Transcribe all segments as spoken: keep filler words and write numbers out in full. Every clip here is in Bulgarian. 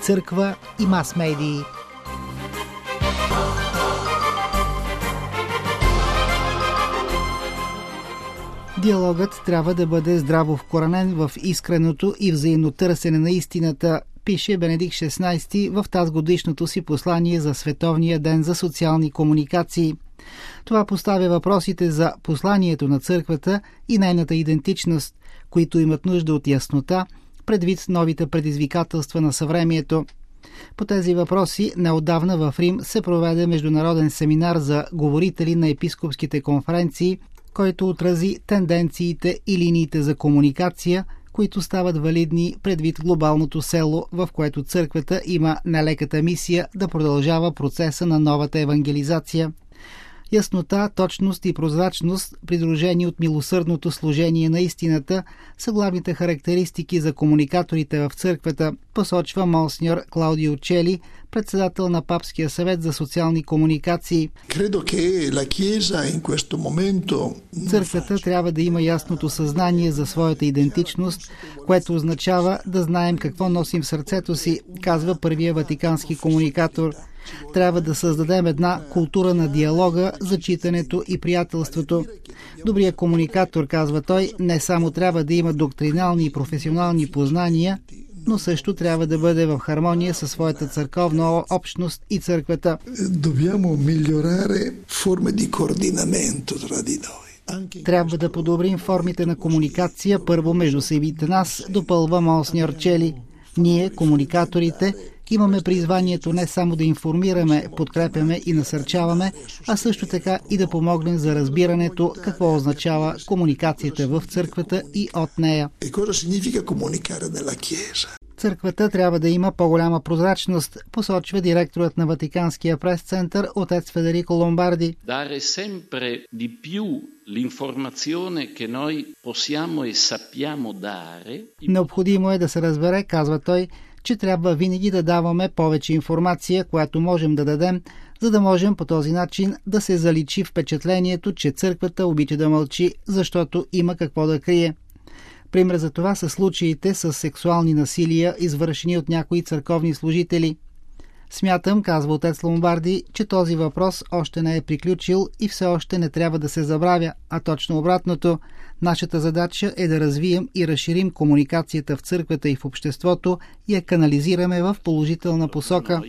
църква и мас-медии. Диалогът трябва да бъде здраво вкоренен в искреното и взаимно търсене на истината, пише Бенедикт шестнайсети в тазгодишното си послание за Световния ден за социални комуникации. Това поставя въпросите за посланието на църквата и нейната идентичност, които имат нужда от яснота, предвид новите предизвикателства на съвремието. По тези въпроси неотдавна в Рим се проведе международен семинар за говорители на епископските конференции, който отрази тенденциите и линиите за комуникация, които стават валидни предвид глобалното село, в което църквата има нелеката мисия да продължава процеса на новата евангелизация. Яснота, точност и прозрачност, придружени от милосърдното служение на истината, са главните характеристики за комуникаторите в църквата, посочва монсеньор Клаудио Чели, председател на Папския съвет за социални комуникации. Църквата трябва да има ясното съзнание за своята идентичност, което означава да знаем какво носим в сърцето си, казва първия ватикански комуникатор. Трябва да създадем една култура на диалога, зачитането и приятелството. Добрият комуникатор, казва той, не само трябва да има доктринални и професионални познания, но също трябва да бъде в хармония със своята църковна общност и църквата. Трябва да подобрим формите на комуникация първо между самите нас, допълва монсеньор Чели. Ние, комуникаторите, имаме призванието не само да информираме, подкрепяме и насърчаваме, а също така и да помогнем за разбирането какво означава комуникацията в църквата и от нея. Църквата трябва да има по-голяма прозрачност, посочва директорът на Ватиканския прес-център отец Федерико Ломбарди. Dare sempre di più l'informazione che noi possiamo e sappiamo dare. Необходимо е да се разбере, казва той, че трябва винаги да даваме повече информация, която можем да дадем, за да можем по този начин да се заличи впечатлението, че църквата обича да мълчи, защото има какво да крие. Пример за това са случаите с сексуални насилия, извършени от някои църковни служители. Смятам, казва отец Ломбарди, че този въпрос още не е приключил и все още не трябва да се забравя, а точно обратното. Нашата задача е да развием и разширим комуникацията в църквата и в обществото и я канализираме в положителна посока.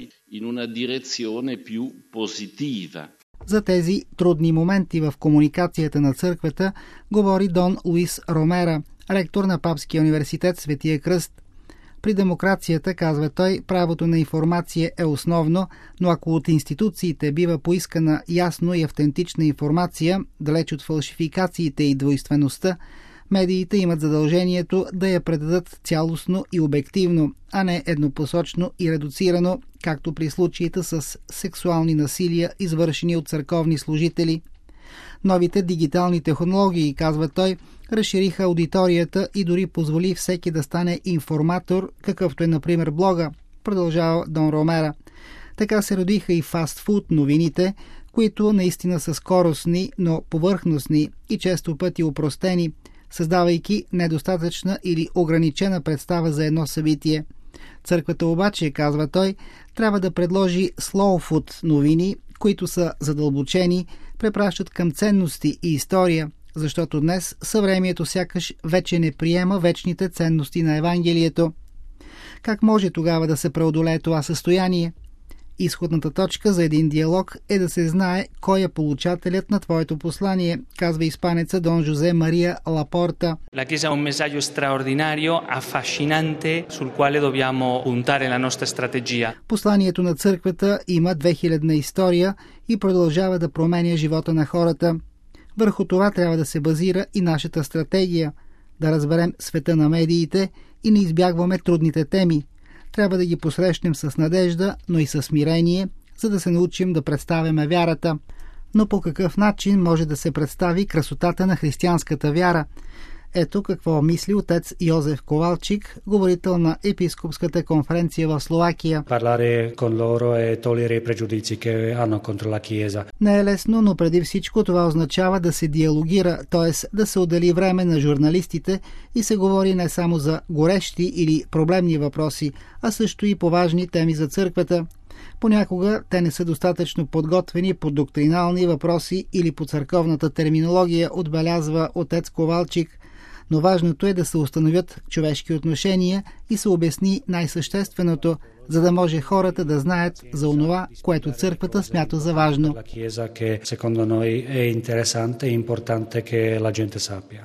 За тези трудни моменти в комуникацията на църквата говори Дон Луис Ромера, ректор на Папския университет Светия Кръст. При демокрацията, казва той, правото на информация е основно, но ако от институциите бива поискана ясно и автентична информация, далеч от фалшификациите и двойствеността, медиите имат задължението да я предадат цялостно и обективно, а не еднопосочно и редуцирано, както при случаите с сексуални насилия, извършени от църковни служители. Новите дигитални технологии, казва той, разшириха аудиторията и дори позволи всеки да стане информатор, какъвто е, например, блога, продължава Дон Ромера. Така се родиха и фастфуд новините, които наистина са скоростни, но повърхностни и често пъти упростени, създавайки недостатъчна или ограничена представа за едно събитие. Църквата обаче, казва той, трябва да предложи slow food новини, които са задълбочени, препращат към ценности и история, защото днес съвремието сякаш вече не приема вечните ценности на Евангелието. Как може тогава да се преодолее това състояние? Изходната точка за един диалог е да се знае кой е получателят на твоето послание, казва испанеца Дон Жозе Мария Лапорта. La Chiesa ha un messaggio straordinario, affascinante, sul quale dobbiamo puntare la nostra strategia. Посланието на църквата има двехилядна история и продължава да променя живота на хората. Върху това трябва да се базира и нашата стратегия, да разберем света на медиите и не избягваме трудните теми. Трябва да ги посрещнем с надежда, но и с смирение, за да се научим да представяме вярата. Но по какъв начин може да се представи красотата на християнската вяра? Ето какво мисли отец Йозеф Ковалчик, говорител на епископската конференция в Словакия. Не е лесно, но преди всичко това означава да се диалогира, т.е. да се отдели време на журналистите и се говори не само за горещи или проблемни въпроси, а също и по важни теми за църквата. Понякога те не са достатъчно подготвени по доктринални въпроси или по църковната терминология, отбелязва отец Ковалчик. Но важното е да се установят човешки отношения и се обясни най-същественото, за да може хората да знаят за онова, което църквата смята за важно.